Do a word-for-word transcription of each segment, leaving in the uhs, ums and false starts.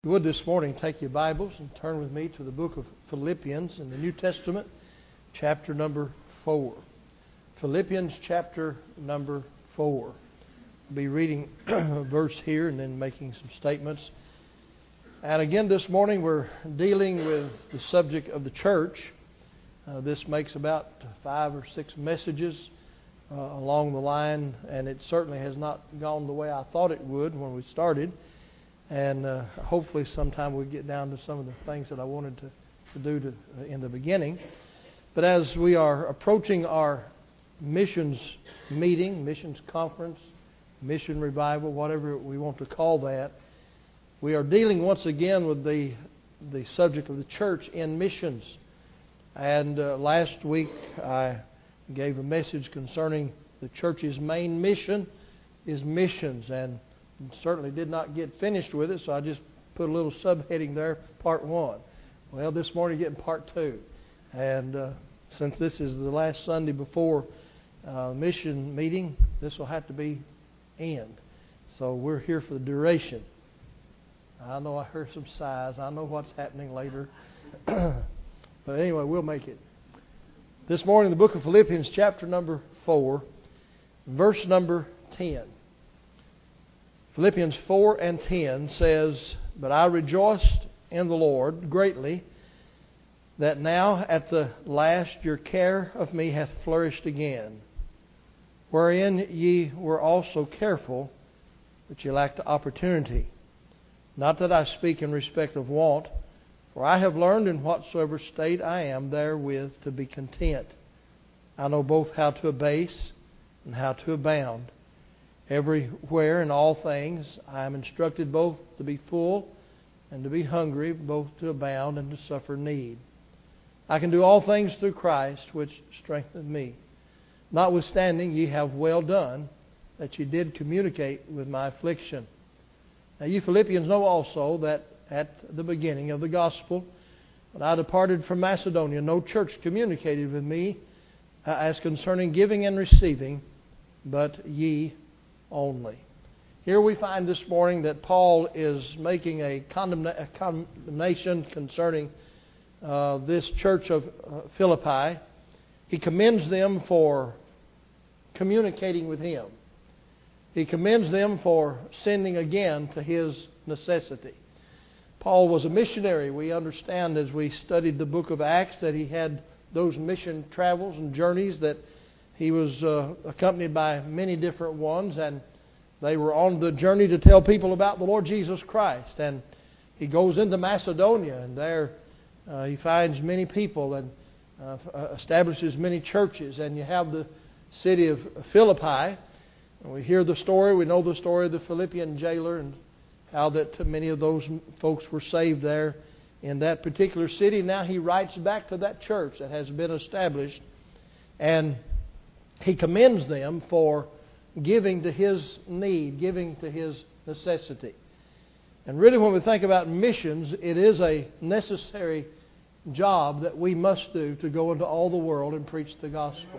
If you would this morning, take your Bibles and turn with me to the book of Philippians in the New Testament, chapter number four. Philippians chapter number four. I'll be reading a verse here and then making some statements. And again this morning we're dealing with the subject of the church. Uh, this makes about five or six messages uh, along the line, and it certainly has not gone the way I thought it would when we started. And uh, hopefully sometime we'll get down to some of the things that I wanted to, to do to, uh, in the beginning. But as we are approaching our missions meeting, missions conference, mission revival, whatever we want to call that, we are dealing once again with the, the subject of the church in missions. And uh, last week I gave a message concerning the church's main mission is missions, and certainly did not get finished with it, so I just put a little subheading there, part one. Well, this morning we're getting part two. And uh, since this is the last Sunday before uh, mission meeting, this will have to be end. So we're here for the duration. I know I heard some sighs. I know what's happening later. But anyway, we'll make it. This morning, the book of Philippians, chapter number four, verse number ten. Philippians four and ten says, "But I rejoiced in the Lord greatly, that now at the last your care of me hath flourished again, wherein ye were also careful, but ye lacked opportunity. Not that I speak in respect of want, for I have learned in whatsoever state I am therewith to be content. I know both how to abase and how to abound. Everywhere in all things I am instructed both to be full and to be hungry, both to abound and to suffer need. I can do all things through Christ, which strengtheneth me. Notwithstanding, ye have well done, that ye did communicate with my affliction." Now you Philippians know also that at the beginning of the gospel, when I departed from Macedonia, no church communicated with me uh, as concerning giving and receiving, but ye only. Here we find this morning that Paul is making a, condemna- a condemnation concerning uh, this church of uh, Philippi. He commends them for communicating with him. He commends them for sending again to his necessity. Paul was a missionary. We understand as we studied the book of Acts that he had those mission travels and journeys, that he was uh, accompanied by many different ones, and they were on the journey to tell people about the Lord Jesus Christ. And he goes into Macedonia, and there uh, he finds many people and uh, establishes many churches. And you have the city of Philippi. And we hear the story. We know the story of the Philippian jailer and how that many of those folks were saved there in that particular city. Now he writes back to that church that has been established, and he commends them for giving to his need, giving to his necessity. And really when we think about missions, it is a necessary job that we must do to go into all the world and preach the gospel.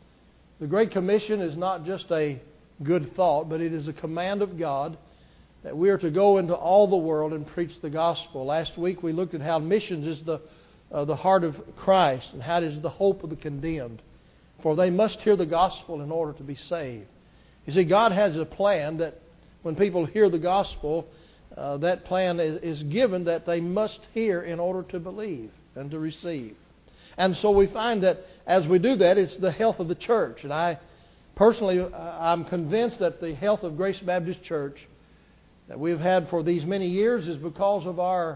The Great Commission is not just a good thought, but it is a command of God that we are to go into all the world and preach the gospel. Last week we looked at how missions is the, uh, the heart of Christ, and how it is the hope of the condemned. For they must hear the gospel in order to be saved. You see, God has a plan that when people hear the gospel, uh, that plan is, is given that they must hear in order to believe and to receive. And so we find that as we do that, it's the health of the church. And I personally, I'm convinced that the health of Grace Baptist Church that we've had for these many years is because of our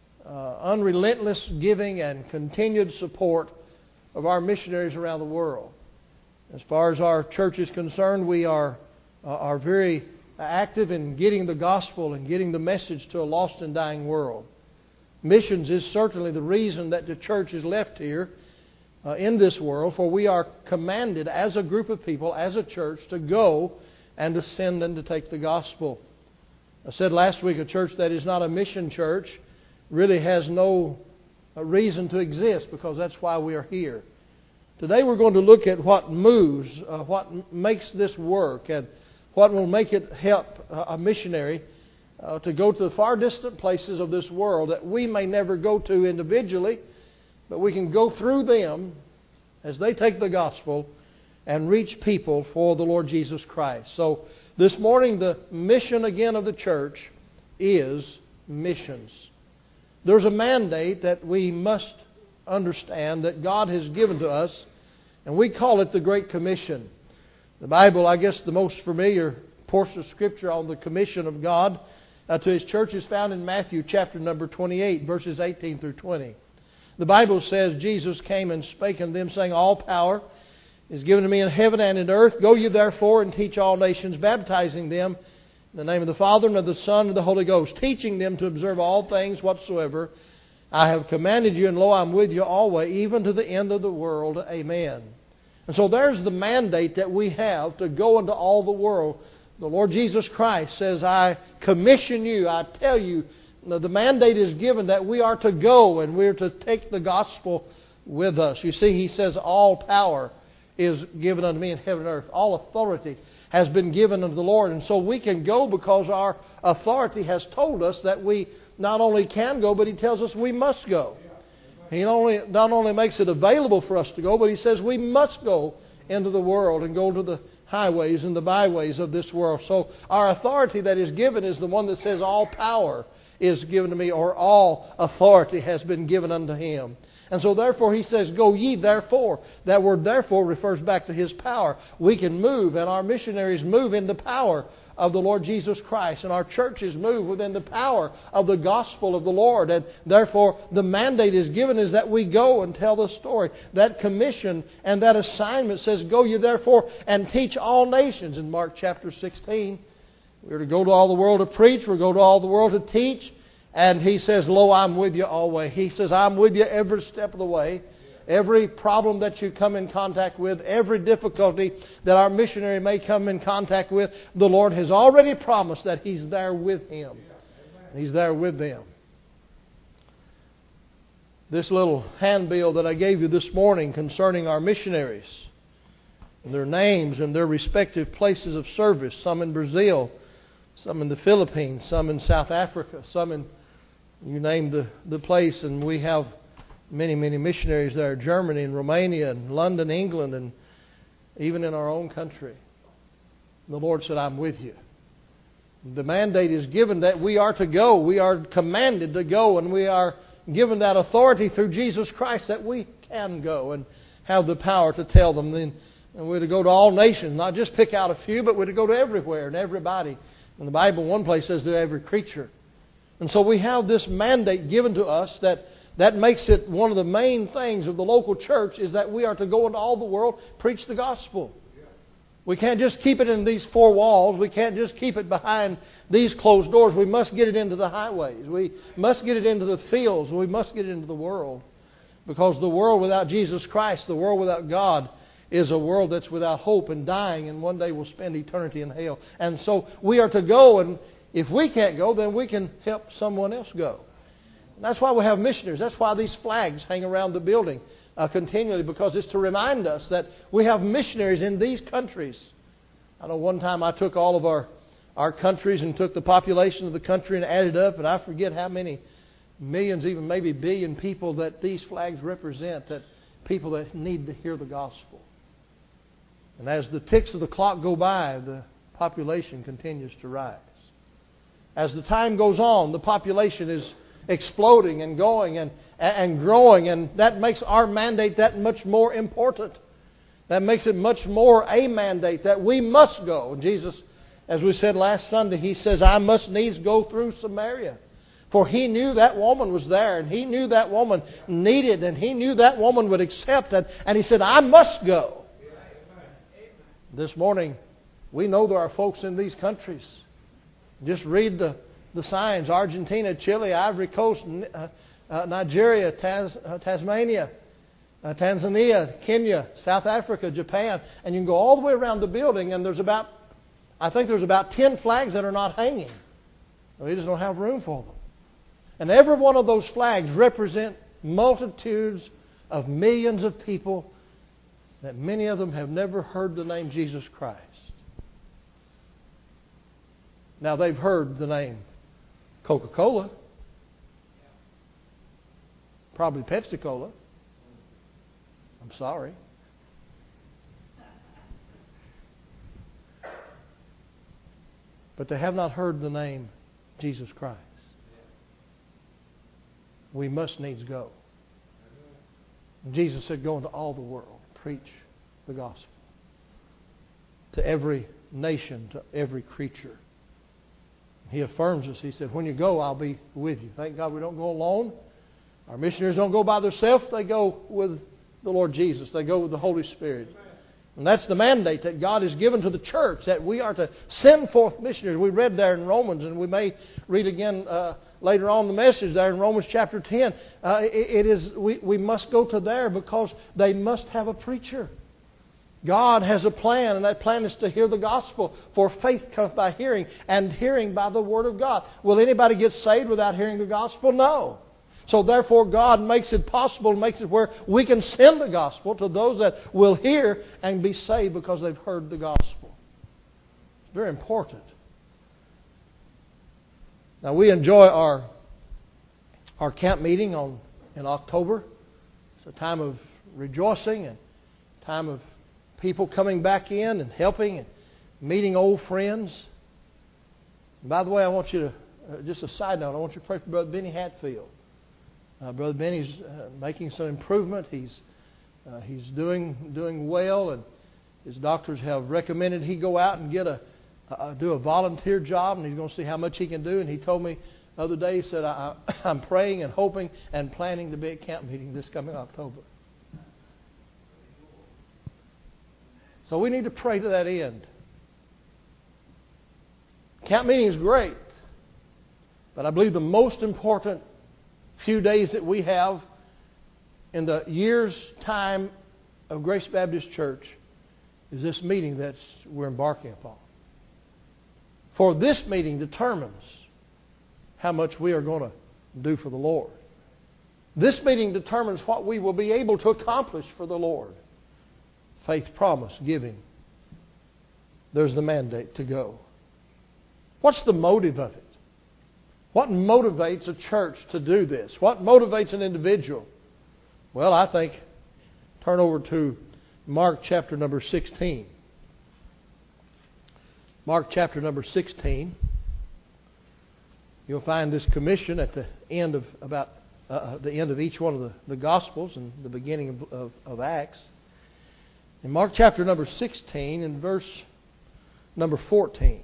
uh, unrelentless giving and continued support of our missionaries around the world. As far as our church is concerned, we are uh, are very active in getting the gospel and getting the message to a lost and dying world. Missions is certainly the reason that the church is left here uh, in this world, for we are commanded as a group of people, as a church, to go and to send and to take the gospel. I said last week, a church that is not a mission church really has no uh, reason to exist, because that's why we are here. Today we're going to look at what moves, uh, what makes this work, and what will make it help a missionary uh, to go to the far distant places of this world that we may never go to individually, but we can go through them as they take the gospel and reach people for the Lord Jesus Christ. So this morning, the mission again of the church is missions. There's a mandate that we must understand that God has given to us, and we call it the Great Commission. The Bible, I guess the most familiar portion of Scripture on the commission of God uh, to His church is found in Matthew chapter number twenty-eight, verses eighteen through twenty. The Bible says, Jesus came and spake unto them, saying, All power is given to me in heaven and in earth. Go ye therefore and teach all nations, baptizing them in the name of the Father and of the Son and of the Holy Ghost, teaching them to observe all things whatsoever I have commanded you, and lo, I'm with you always, even to the end of the world. Amen. And so there's the mandate that we have to go into all the world. The Lord Jesus Christ says, I commission you, I tell you, the mandate is given that we are to go and we're to take the gospel with us. You see, He says, all power is given unto me in heaven and earth. All authority has been given unto the Lord. And so we can go because our authority has told us that we not only can go, but He tells us we must go. He not only, not only makes it available for us to go, but He says we must go into the world and go to the highways and the byways of this world. So our authority that is given is the one that says all power is given to me, or all authority has been given unto Him. And so therefore He says, go ye therefore. That word therefore refers back to His power. We can move, and our missionaries move in the power of the Lord Jesus Christ. And our churches move within the power of the gospel of the Lord. And therefore the mandate is given is that we go and tell the story. That commission and that assignment says, go ye therefore and teach all nations. In Mark chapter sixteen, we're to go to all the world to preach. We're to go to all the world to teach. And He says, lo, I'm with you always. He says, I'm with you every step of the way. Every problem that you come in contact with, every difficulty that our missionary may come in contact with, the Lord has already promised that He's there with him. He's there with them. This little handbill that I gave you this morning concerning our missionaries, and their names and their respective places of service, some in Brazil, some in the Philippines, some in South Africa, some in, you name the, the place, and we have many, many missionaries there, Germany and Romania and London, England, and even in our own country. The Lord said, I'm with you. The mandate is given that we are to go. We are commanded to go, and we are given that authority through Jesus Christ that we can go and have the power to tell them. And we're to go to all nations, not just pick out a few, but we're to go to everywhere and everybody. In the Bible, one place says to every creature. And so we have this mandate given to us that, that makes it one of the main things of the local church is that we are to go into all the world, preach the gospel. We can't just keep it in these four walls. We can't just keep it behind these closed doors. We must get it into the highways. We must get it into the fields. We must get it into the world. Because the world without Jesus Christ, the world without God, is a world that's without hope and dying, and one day will spend eternity in hell. And so we are to go, and if we can't go, then we can help someone else go. And that's why we have missionaries. That's why these flags hang around the building uh, continually, because it's to remind us that we have missionaries in these countries. I know one time I took all of our, our countries and took the population of the country and added up, and I forget how many millions, even maybe billion people that these flags represent, that people that need to hear the gospel. And as the ticks of the clock go by, the population continues to rise. As the time goes on, the population is exploding and going and, and growing, and that makes our mandate that much more important. That makes it much more a mandate that we must go. And Jesus, as we said last Sunday, He says, I must needs go through Samaria. For He knew that woman was there, and He knew that woman needed, and He knew that woman would accept it, and He said, I must go. This morning, we know there are folks in these countries. Just read the, the signs. Argentina, Chile, Ivory Coast, uh, uh, Nigeria, Tas, uh, Tasmania, uh, Tanzania, Kenya, South Africa, Japan. And you can go all the way around the building, and there's about, I think there's about ten flags that are not hanging. We just don't have room for them. And every one of those flags represent multitudes of millions of people that many of them have never heard the name Jesus Christ. Now they've heard the name Coca-Cola. Probably Pepsi-Cola. I'm sorry. But they have not heard the name Jesus Christ. We must needs go. Jesus said, go into all the world, preach the gospel to every nation, to every creature. He affirms us. He said, when you go, I'll be with you. Thank God we don't go alone. Our missionaries don't go by themselves. They go with the Lord Jesus. They go with the Holy Spirit. And that's the mandate that God has given to the church, that we are to send forth missionaries. We read there in Romans, and we may read again uh, later on the message there in Romans chapter ten. Uh, it, it is we, we must go to there because they must have a preacher. God has a plan, and that plan is to hear the gospel. For faith comes by hearing, and hearing by the Word of God. Will anybody get saved without hearing the gospel? No. So therefore God makes it possible, makes it where we can send the gospel to those that will hear and be saved because they've heard the gospel. It's very important. Now we enjoy our our camp meeting on in October. It's a time of rejoicing and time of people coming back in and helping and meeting old friends. And by the way, I want you to, uh, just a side note, I want you to pray for Brother Benny Hatfield. Uh, Brother Benny's uh, making some improvement. He's uh, he's doing doing well, and his doctors have recommended he go out and get a uh, do a volunteer job, and he's going to see how much he can do. And he told me the other day, he said, I, I'm praying and hoping and planning to be at camp meeting this coming October. So we need to pray to that end. Camp meeting is great, but I believe the most important few days that we have in the year's time of Grace Baptist Church is this meeting that we're embarking upon. For this meeting determines how much we are going to do for the Lord. This meeting determines what we will be able to accomplish for the Lord. Faith, promise, giving. There's the mandate to go. What's the motive of it? What motivates a church to do this? What motivates an individual? Well, I think, turn over to Mark chapter number sixteen. Mark chapter number sixteen. You'll find this commission at the end of about uh, the end of each one of the, the Gospels and the beginning of, of, of Acts. In Mark chapter number sixteen and verse number fourteen.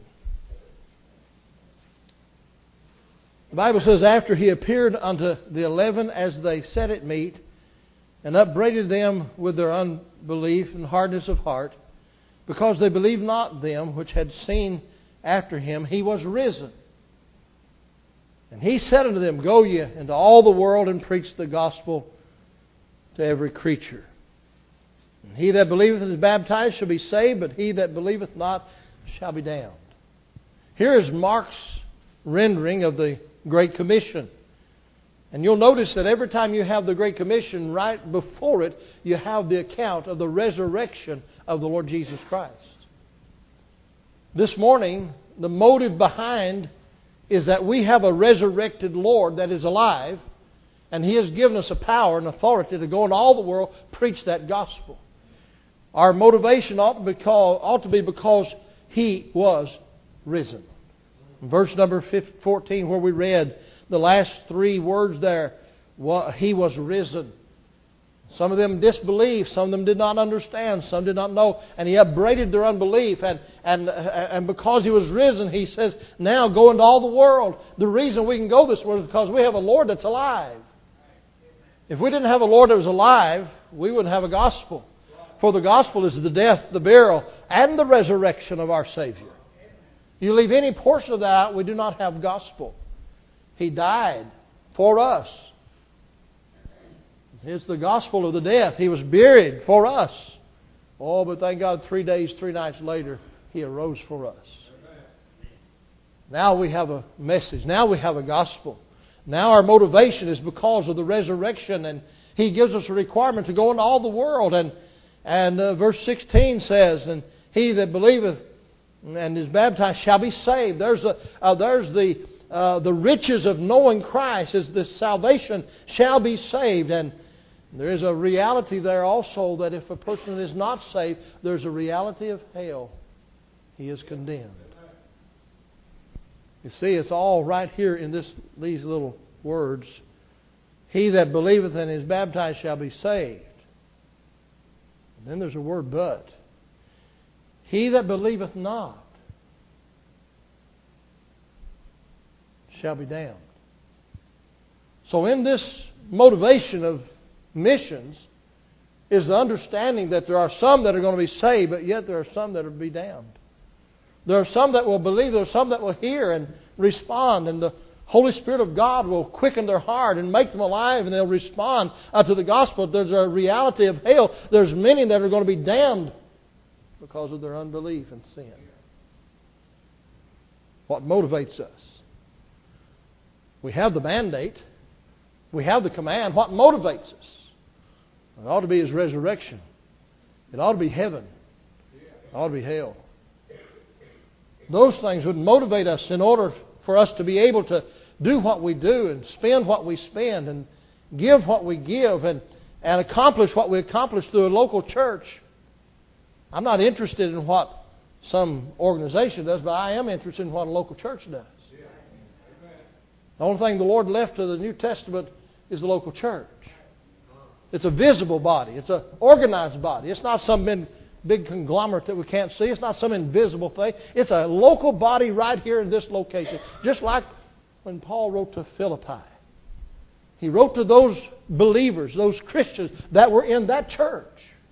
The Bible says, after he appeared unto the eleven as they sat at meat, and upbraided them with their unbelief and hardness of heart, because they believed not them which had seen after him, he was risen. And he said unto them, go ye into all the world and preach the gospel to every creature. And he that believeth and is baptized shall be saved, but he that believeth not shall be damned. Here is Mark's rendering of the Great Commission. And you'll notice that every time you have the Great Commission, right before it, you have the account of the resurrection of the Lord Jesus Christ. This morning, the motive behind is that we have a resurrected Lord that is alive, and He has given us a power and authority to go into all the world, preach that gospel. Our motivation ought to be, called, ought to be because He was risen. Verse number fourteen, where we read the last three words there, He was risen. Some of them disbelieved, some of them did not understand, some did not know, and He upbraided their unbelief. And, and, and because He was risen, He says, now go into all the world. The reason we can go this way is because we have a Lord that's alive. If we didn't have a Lord that was alive, we wouldn't have a gospel. For the gospel is the death, the burial, and the resurrection of our Savior. You leave any portion of that out, we do not have gospel. He died for us. It's the gospel of the death. He was buried for us. Oh, but thank God, three days, three nights later, He arose for us. Now we have a message. Now we have a gospel. Now our motivation is because of the resurrection, and He gives us a requirement to go into all the world. And and uh, verse sixteen says, and he that believeth and is baptized shall be saved. There's a uh, there's the uh, the riches of knowing Christ is this salvation shall be saved. And there is a reality there also that if a person is not saved, there's a reality of hell. He is condemned. You see, it's all right here in this these little words. He that believeth and is baptized shall be saved. And then there's a word but. He that believeth not shall be damned. So in this motivation of missions is the understanding that there are some that are going to be saved, but yet there are some that will be damned. There are some that will believe, there are some that will hear and respond, and the Holy Spirit of God will quicken their heart and make them alive, and they'll respond to the gospel. There's a reality of hell. There's many that are going to be damned because of their unbelief and sin. What motivates us? We have the mandate. We have the command. What motivates us? It ought to be His resurrection. It ought to be heaven. It ought to be hell. Those things would motivate us in order for us to be able to do what we do and spend what we spend and give what we give and, and accomplish what we accomplish through a local church. I'm not interested in what some organization does, but I am interested in what a local church does. The only thing the Lord left to the New Testament is the local church. It's a visible body. It's an organized body. It's not some big, big conglomerate that we can't see. It's not some invisible thing. It's a local body right here in this location. Just like when Paul wrote to Philippi. He wrote to those believers, those Christians that were in that church.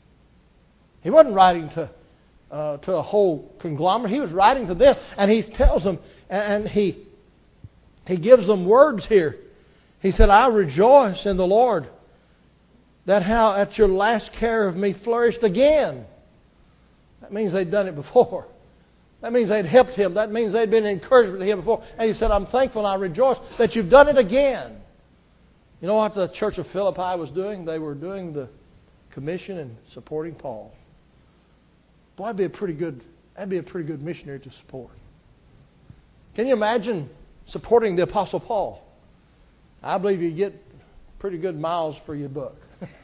He wasn't writing to uh, to a whole conglomerate. He was writing to them, and he tells them, and he he gives them words here. He said, "I rejoice in the Lord that how at your last care of me flourished again." That means they'd done it before. That means they'd helped him. That means they'd been encouraged to him before. And he said, "I'm thankful and I rejoice that you've done it again." You know what the church of Philippi was doing? They were doing the commission and supporting Paul. Boy, that'd be a pretty good, that'd be a pretty good missionary to support. Can you imagine supporting the Apostle Paul? I believe you get pretty good miles for your buck.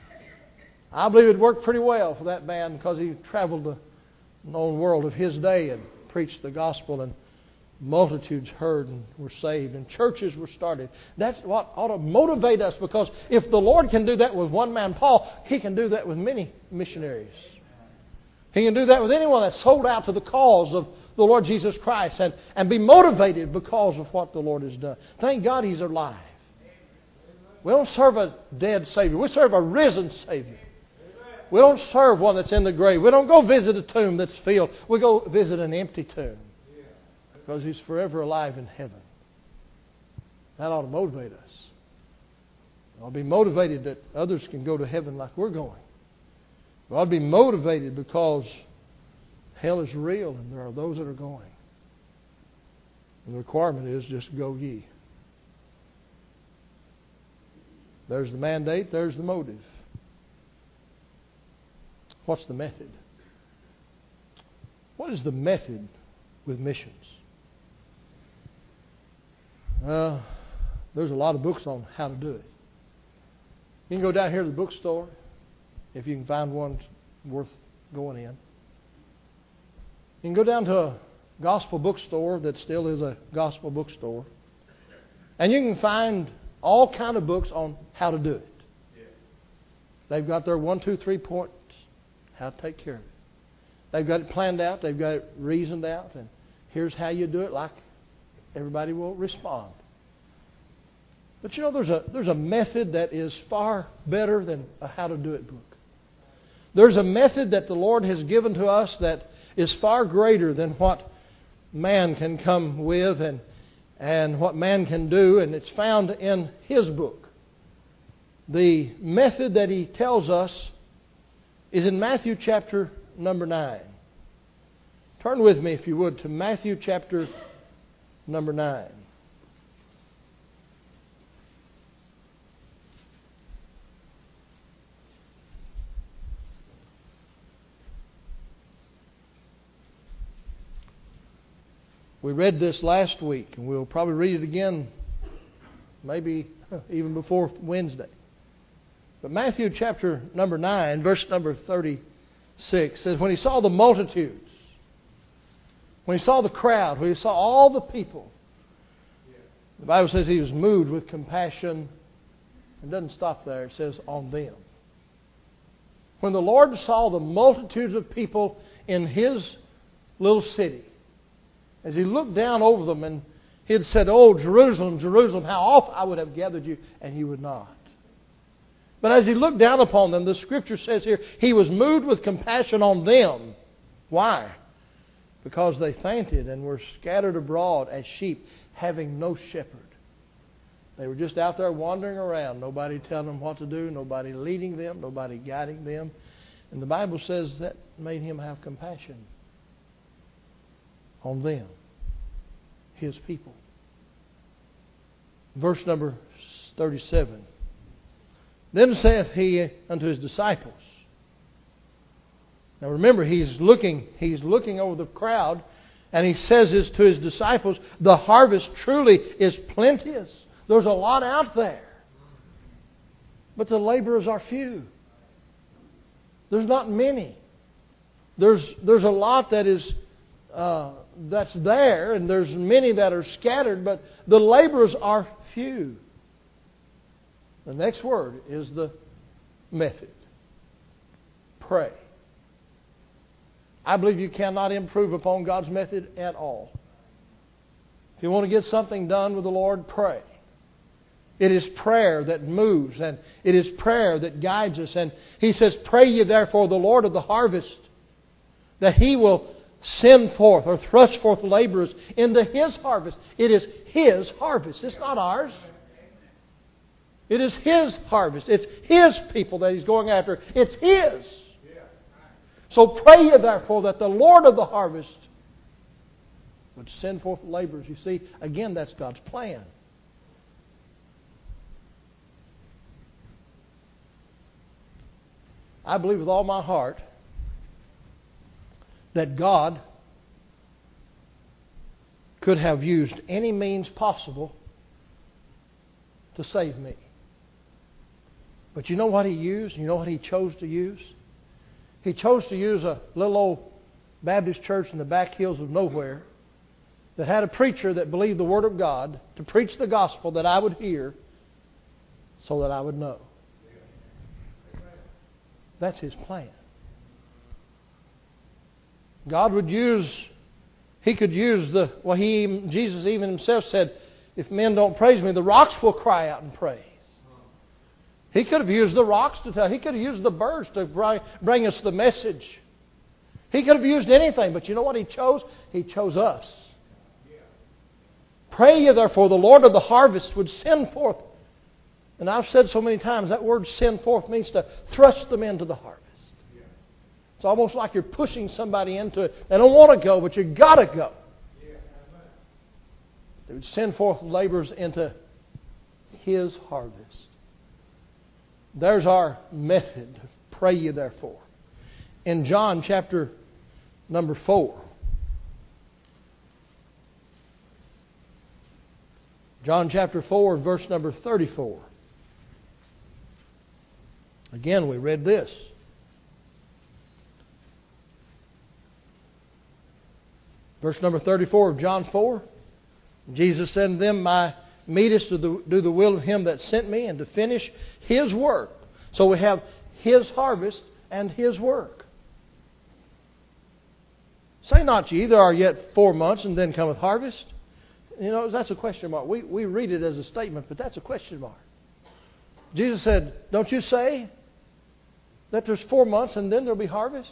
I believe it worked pretty well for that man because he traveled the known world of his day and preached the gospel, and multitudes heard and were saved, and churches were started. That's what ought to motivate us, because if the Lord can do that with one man, Paul, He can do that with many missionaries. He can do that with anyone that's sold out to the cause of the Lord Jesus Christ and, and be motivated because of what the Lord has done. Thank God He's alive. We don't serve a dead Savior. We serve a risen Savior. We don't serve one that's in the grave. We don't go visit a tomb that's filled. We go visit an empty tomb because He's forever alive in heaven. That ought to motivate us. We ought to be motivated that others can go to heaven like we're going. We ought to be motivated because hell is real and there are those that are going. And the requirement is just go ye. There's the mandate, there's the motive. What's the method? What is the method with missions? Uh, there's a lot of books on how to do it. You can go down here to the bookstore, if you can find one worth going in. You can go down to a gospel bookstore that still is a gospel bookstore, and you can find all kind of books on how to do it. They've got their one, two, three points, how to take care of it. They've got it planned out. They've got it reasoned out. And here's how you do it, like everybody will respond. But you know, there's a there's a method that is far better than a how to do it book. There's a method that the Lord has given to us that is far greater than what man can come with and and what man can do, and it's found in His book. The method that He tells us is in Matthew chapter number nine. Turn with me, if you would, to Matthew chapter number nine. We read this last week, and we'll probably read it again, maybe even before Wednesday. But Matthew chapter number nine, verse number thirty-six says, when he saw the multitudes, when he saw the crowd, when he saw all the people, the Bible says he was moved with compassion. It doesn't stop there. It says on them. When the Lord saw the multitudes of people in His little city, as He looked down over them and He had said, "Oh, Jerusalem, Jerusalem, how oft I would have gathered you, and you would not." But as He looked down upon them, the Scripture says here, He was moved with compassion on them. Why? Because they fainted and were scattered abroad as sheep, having no shepherd. They were just out there wandering around. Nobody telling them what to do. Nobody leading them. Nobody guiding them. And the Bible says that made Him have compassion on them, His people. Verse number thirty-seven. Then saith He unto His disciples. Now remember, He's looking, He's looking over the crowd, and He says this to His disciples, the harvest truly is plenteous. There's a lot out there. But the laborers are few. There's not many. There's, there's a lot that is uh, that's there, and there's many that are scattered, but the laborers are few. The next word is the method. Pray. I believe you cannot improve upon God's method at all. If you want to get something done with the Lord, pray. It is prayer that moves, and it is prayer that guides us. And He says, "Pray ye therefore the Lord of the harvest, that He will send forth or thrust forth laborers into His harvest." It is His harvest. It's not ours. It is His harvest. It's His people that He's going after. It's His. So pray ye therefore that the Lord of the harvest would send forth laborers. You see, again, that's God's plan. I believe with all my heart that God could have used any means possible to save me. But you know what He used? You know what He chose to use? He chose to use a little old Baptist church in the back hills of nowhere that had a preacher that believed the Word of God to preach the gospel that I would hear so that I would know. That's His plan. God would use, He could use the, well, He, Jesus even Himself said, if men don't praise Me, the rocks will cry out and praise. He could have used the rocks to tell. He could have used the birds to bring us the message. He could have used anything, but you know what He chose? He chose us. Pray ye therefore the Lord of the harvest would send forth. And I've said so many times, that word send forth means to thrust them into the harvest. It's almost like you're pushing somebody into it. They don't want to go, but you've got to go. They would send forth laborers into His harvest. There's our method. Pray ye therefore. In John chapter number four. John chapter four, verse number thirty-four. Again, we read this. Verse number thirty-four of John four. Jesus said to them, "My meat is to do the will of Him that sent Me and to finish His work." So we have His harvest and His work. Say not ye, there are yet four months and then cometh harvest. You know, that's a question mark. We, we read it as a statement, but that's a question mark. Jesus said, don't you say that there's four months and then there'll be harvest?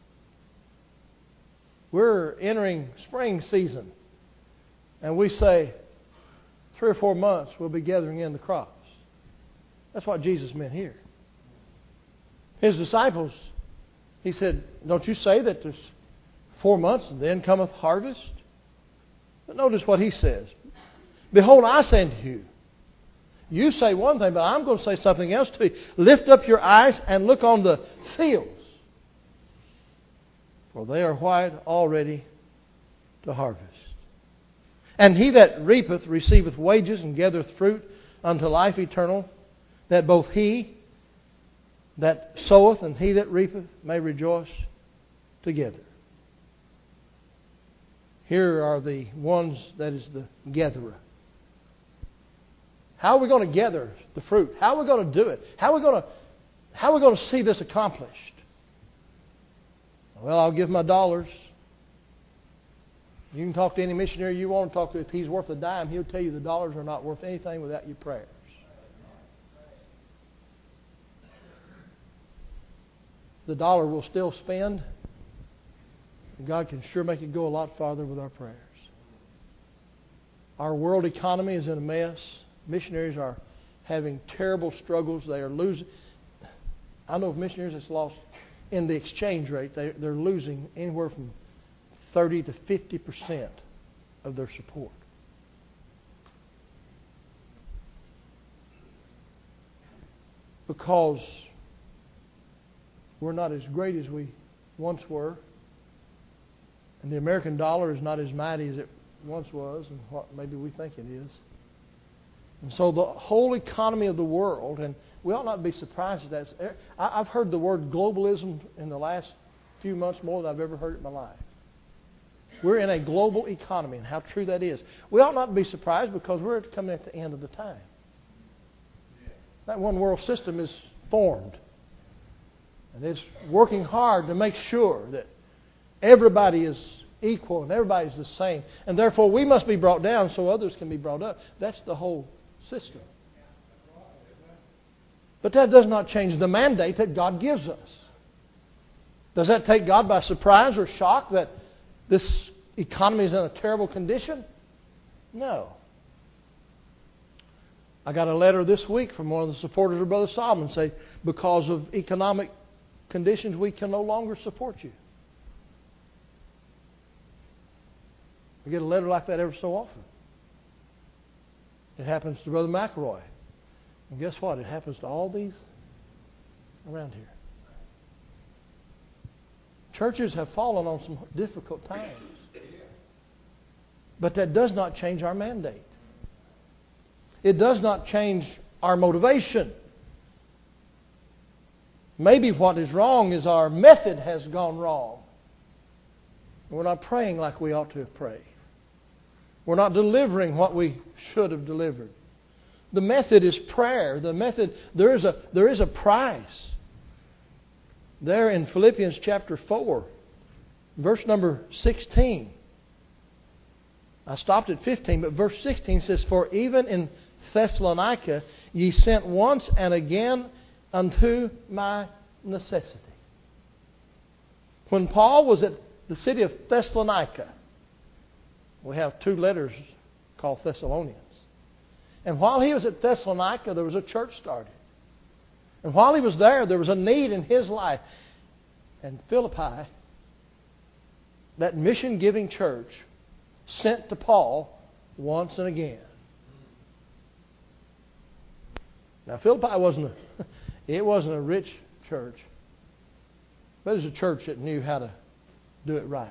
We're entering spring season. And we say, three or four months we'll be gathering in the crops. That's what Jesus meant here. His disciples, He said, don't you say that there's four months and then cometh harvest? But notice what He says. Behold, I say unto you, you say one thing, but I'm going to say something else to you. Lift up your eyes and look on the fields, for they are white already to harvest. And he that reapeth receiveth wages, and gathereth fruit unto life eternal, that both he that soweth and he that reapeth may rejoice together. Here are the ones that is the gatherer. How are we going to gather the fruit? How are we going to do it? How are we going to, how are we going to see this accomplished? Well, I'll give my dollars. You can talk to any missionary you want to talk to. If he's worth a dime, he'll tell you the dollars are not worth anything without your prayers. The dollar will still spend. And God can sure make it go a lot farther with our prayers. Our world economy is in a mess. Missionaries are having terrible struggles. They are losing. I know of missionaries that's lost in the exchange rate. They, they're losing anywhere from thirty to fifty percent of their support. Because we're not as great as we once were. And the American dollar is not as mighty as it once was and what maybe we think it is. And so the whole economy of the world, and we ought not be surprised at that. I've heard the word globalism in the last few months more than I've ever heard it in my life. We're in a global economy, and how true that is. We ought not be surprised because we're coming at the end of the time. That one world system is formed. And it's working hard to make sure that everybody is equal and everybody's the same. And therefore we must be brought down so others can be brought up. That's the whole system. But that does not change the mandate that God gives us. Does that take God by surprise or shock that this economy is in a terrible condition? No. I got a letter this week from one of the supporters of Brother Solomon say, because of economic conditions, we can no longer support you. I get a letter like that every so often. It happens to Brother McElroy. And guess what? It happens to all these around here. Churches have fallen on some difficult times. But that does not change our mandate. It does not change our motivation. Maybe what is wrong is our method has gone wrong. We're not praying like we ought to have prayed. We're not delivering what we should have delivered. The method is prayer. The method, there is a, there is a price. There in Philippians chapter four, verse number sixteen. I stopped at fifteen, but verse sixteen says, for even in Thessalonica ye sent once and again unto my necessity. When Paul was at the city of Thessalonica, we have two letters called Thessalonians. And while he was at Thessalonica, there was a church started. And while he was there, there was a need in his life. And Philippi, that mission-giving church, sent to Paul once and again. Now, Philippi wasn't a, it wasn't a rich church, but it was a church that knew how to do it right.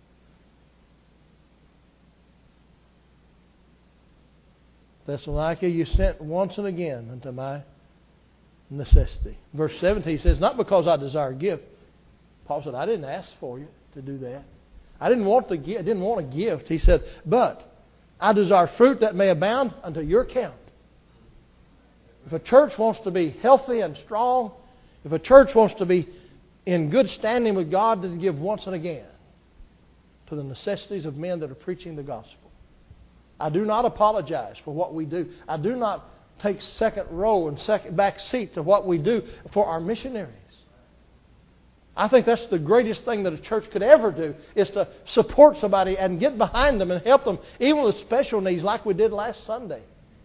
Thessalonica, you sent once and again unto my necessity. Verse seventeen says, not because I desire a gift. Paul said, I didn't ask for you to do that. I didn't want the gift. I didn't want a gift. He said, but I desire fruit that may abound unto your account. If a church wants to be healthy and strong, if a church wants to be in good standing with God, then give once and again to the necessities of men that are preaching the gospel. I do not apologize for what we do. I do not take second row and second back seat to what we do for our missionaries. I think that's the greatest thing that a church could ever do, is to support somebody and get behind them and help them, even with special needs like we did last Sunday.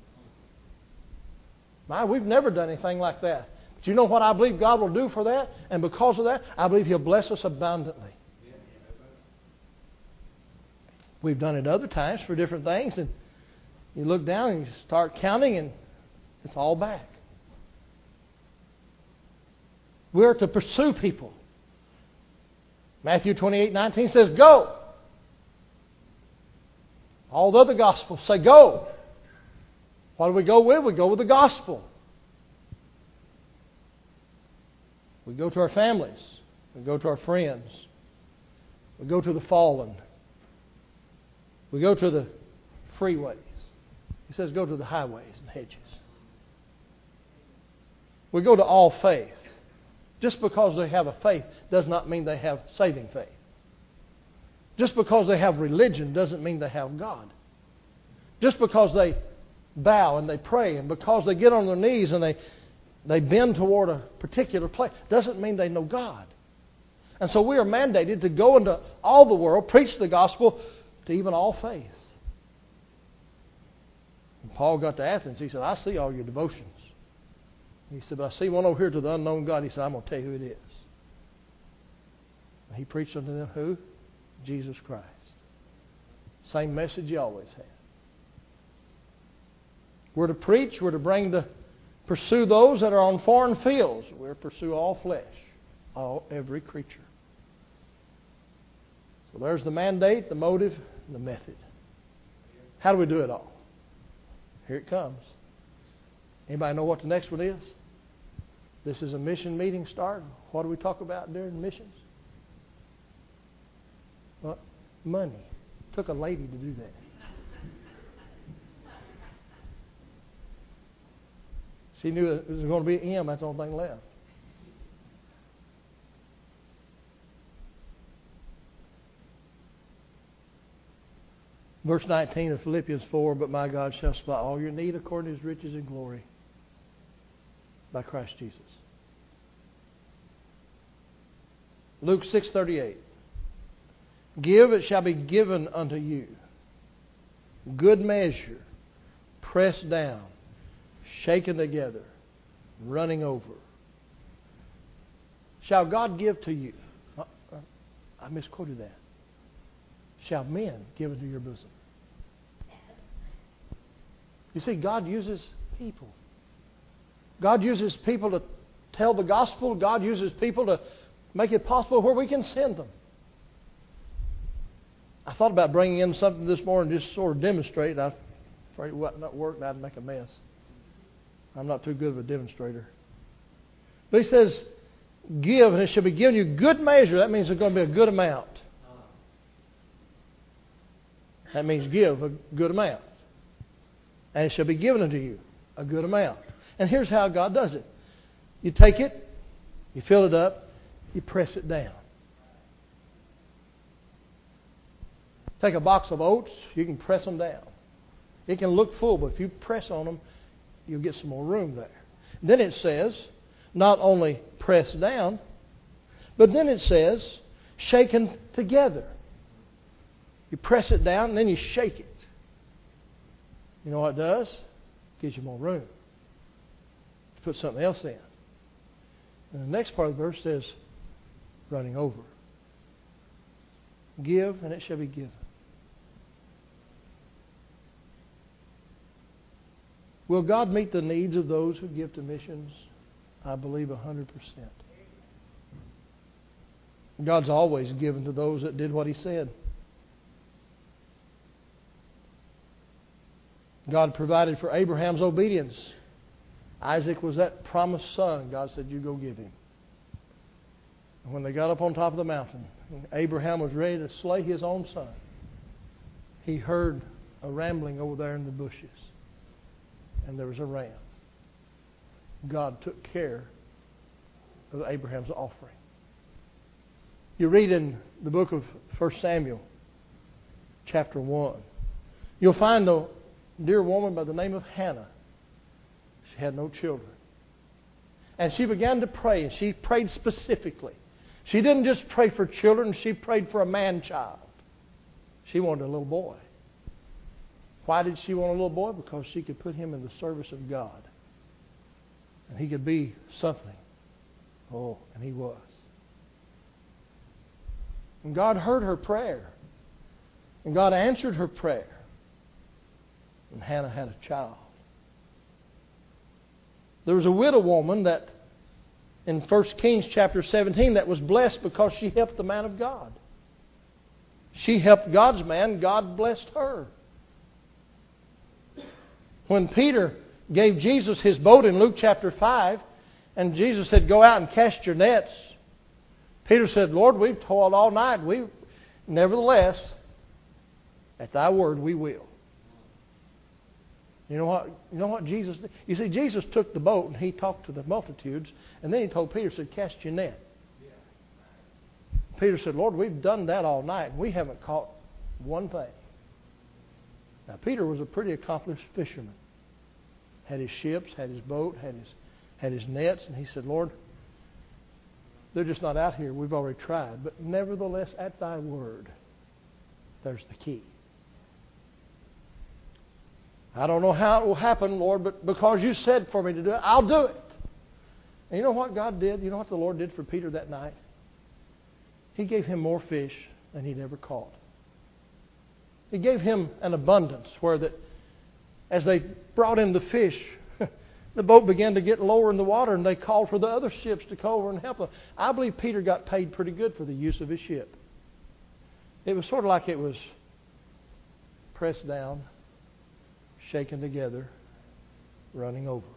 My, we've never done anything like that. But you know what I believe God will do for that? And because of that, I believe He'll bless us abundantly. We've done it other times for different things, and you look down and you start counting and it's all back. We are to pursue people. Matthew twenty-eight nineteen says, go. All the other Gospels say go. What do we go with? We go with the Gospel. We go to our families. We go to our friends. We go to the fallen. We go to the freeways. He says go to the highways and hedges. We go to all faith. Just because they have a faith does not mean they have saving faith. Just because they have religion doesn't mean they have God. Just because they bow and they pray and because they get on their knees and they, they bend toward a particular place doesn't mean they know God. And so we are mandated to go into all the world, preach the gospel to even all faith. When Paul got to Athens, he said, I see all your devotions. He said, but I see one over here to the unknown God. He said, I'm going to tell you who it is. And he preached unto them who? Jesus Christ. Same message he always had. We're to preach. We're to bring the pursue those that are on foreign fields. We're to pursue all flesh, all every creature. So there's the mandate, the motive, and the method. How do we do it all? Here it comes. Anybody know what the next one is? This is a mission meeting start. What do we talk about during missions? Well, money. It took a lady to do that. She knew it was going to be an M. That's the only thing left. Verse nineteen of Philippians four, but my God shall supply all your need according to His riches and glory by Christ Jesus. Luke six thirty-eight. Give, it shall be given unto you. Good measure, pressed down, shaken together, running over. Shall God give to you? I misquoted that. Shall men give into your bosom? You see, God uses people. God uses people to tell the gospel. God uses people to make it possible where we can send them. I thought about bringing in something this morning just sort of demonstrate. I'm afraid it would not work. I'd make a mess. I'm not too good of a demonstrator. But he says, give, and it shall be given you good measure. That means it's going to be a good amount. That means give a good amount. And it shall be given unto you a good amount. And here's how God does it. You take it, you fill it up, you press it down. Take a box of oats, you can press them down. It can look full, but if you press on them, you'll get some more room there. Then it says, not only pressed down, but then it says, shaken together. You press it down and then you shake it. You know what it does? It gives you more room to put something else in. And the next part of the verse says, running over. Give and it shall be given. Will God meet the needs of those who give to missions? I believe one hundred percent. God's always given to those that did what He said. God provided for Abraham's obedience. Isaac was that promised son. God said, you go give him. And when they got up on top of the mountain, and Abraham was ready to slay his own son, he heard a rambling over there in the bushes. And there was a ram. God took care of Abraham's offering. You read in the book of First Samuel, chapter one. You'll find a dear woman by the name of Hannah. She had no children. And she began to pray, and she prayed specifically. She didn't just pray for children, she prayed for a man-child. She wanted a little boy. Why did she want a little boy? Because she could put him in the service of God. And he could be something. Oh, and he was. And God heard her prayer. And God answered her prayer. And Hannah had a child. There was a widow woman that in First Kings chapter seventeen that was blessed because she helped the man of God. She helped God's man. God blessed her. When Peter gave Jesus his boat in Luke chapter five, and Jesus said, "Go out and cast your nets," Peter said, "Lord, we've toiled all night. We, nevertheless, at thy word we will." You know what? You know what Jesus did? You see, Jesus took the boat and he talked to the multitudes, and then he told Peter, said, "Cast your net." Peter said, "Lord, we've done that all night, and we haven't caught one thing." Now, Peter was a pretty accomplished fisherman. Had his ships, had his boat, had his had his nets, and he said, "Lord, they're just not out here. We've already tried. But nevertheless, at thy word, there's the key. I don't know how it will happen, Lord, but because you said for me to do it, I'll do it." And you know what God did? You know what the Lord did for Peter that night? He gave him more fish than he'd ever caught. He gave him an abundance where that as they brought in the fish, the boat began to get lower in the water, and they called for the other ships to come over and help them. I believe Peter got paid pretty good for the use of his ship. It was sort of like it was pressed down, shaken together, running over.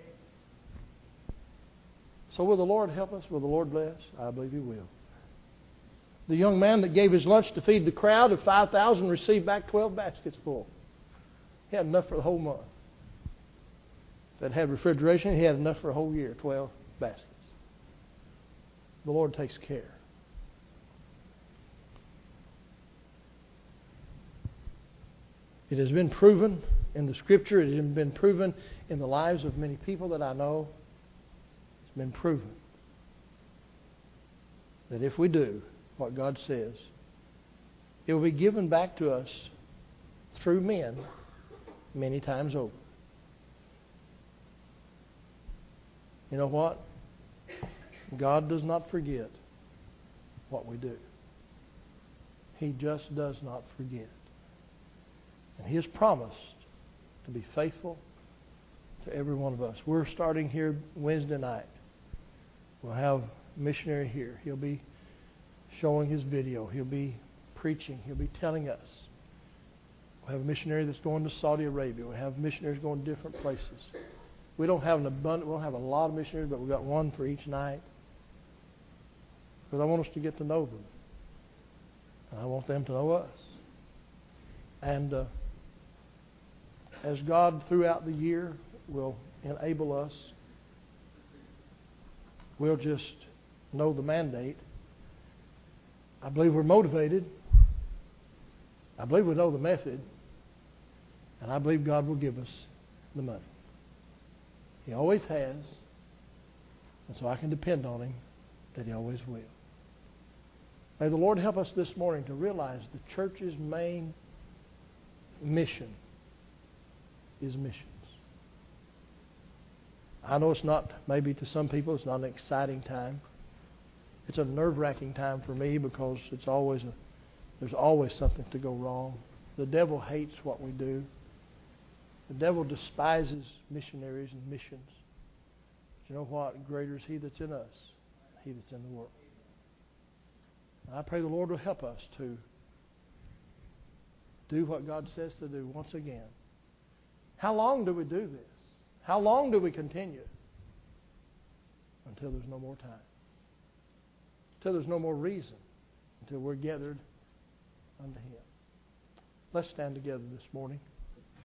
So will the Lord help us? Will the Lord bless? I believe He will. The young man that gave his lunch to feed the crowd of five thousand received back twelve baskets full. He had enough for the whole month. That had refrigeration, he had enough for a whole year, twelve baskets. The Lord takes care. It has been proven in the Scripture, it has been proven in the lives of many people that I know. It's been proven that if we do what God says, it will be given back to us through men many times over. You know what? God does not forget what we do. He just does not forget. And He has promised to be faithful to every one of us. We're starting here Wednesday night. We'll have a missionary here. He'll be showing his video. He'll be preaching. He'll be telling us. We'll have a missionary that's going to Saudi Arabia. We'll have missionaries going to different places. We don't have an abundant, we don't have a lot of missionaries, but we've got one for each night. Because I want us to get to know them. And I want them to know us. And uh, as God throughout the year will enable us, we'll just know the mandate. I believe we're motivated. I believe we know the method. And I believe God will give us the money. He always has. And so I can depend on Him that He always will. May the Lord help us this morning to realize the church's main mission is missions. I know it's not, maybe to some people, it's not an exciting time. It's a nerve-wracking time for me because it's always a, there's always something to go wrong. The devil hates what we do. The devil despises missionaries and missions. But you know what? Greater is He that's in us, He that's in the world. And I pray the Lord will help us to do what God says to do once again. How long do we do this? How long do we continue? Until there's no more time. Until there's no more reason. Until we're gathered unto Him. Let's stand together this morning.